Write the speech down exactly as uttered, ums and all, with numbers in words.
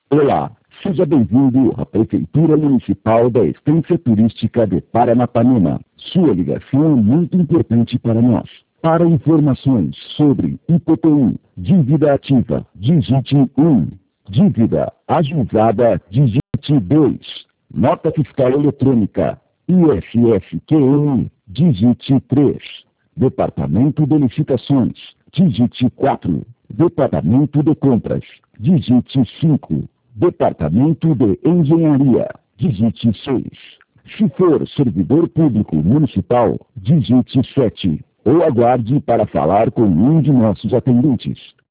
Olá, seja bem-vindo à Prefeitura Municipal da Estância Turística de Paranapanema. Sua ligação é muito importante para nós. Para informações sobre I P T U, dívida ativa, digite um. Dívida ajuizada, digite dois. Nota fiscal eletrônica, I S S Q M, digite três. Departamento de Licitações, digite quatro. Departamento de Compras, digite cinco. Departamento de Engenharia, digite seis. Se for servidor público municipal, digite sete. Ou aguarde para falar com um de nossos atendentes.